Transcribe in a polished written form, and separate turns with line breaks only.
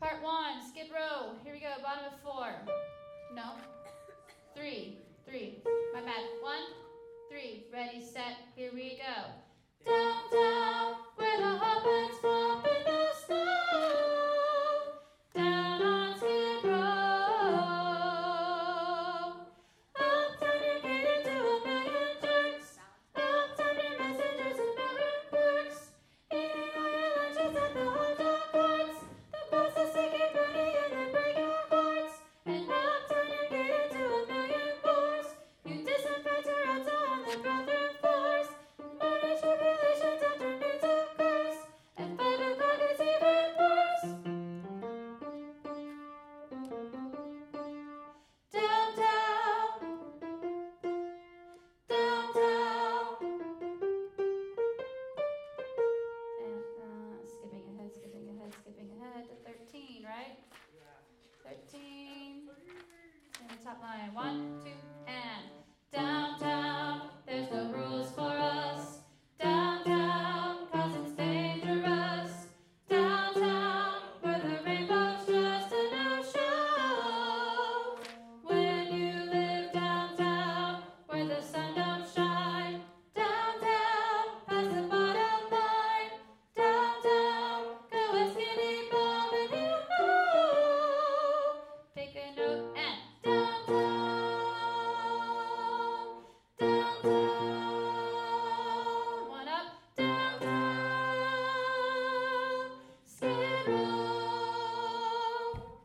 Part 1, skid row. Here we go, bottom of 4. No. 3. My bad. 1, 3. Ready, set, here we go. Down, down, where the hoppins flop in the snow. Down on skid row. Up down and get into a million jerks. Up down your messengers and mountain clerks. Eating all your lunches at the hot dog carts. The bosses taking money and then break your hearts. And up down and get into a million bores. You disinfect your outs on the bathroom floors. Minor tribulations afternoons of course. At 5 o'clock it's even worse. Down, down. Down, down. And skipping ahead to 13, right? 13. And the top line. 1, 2, and down.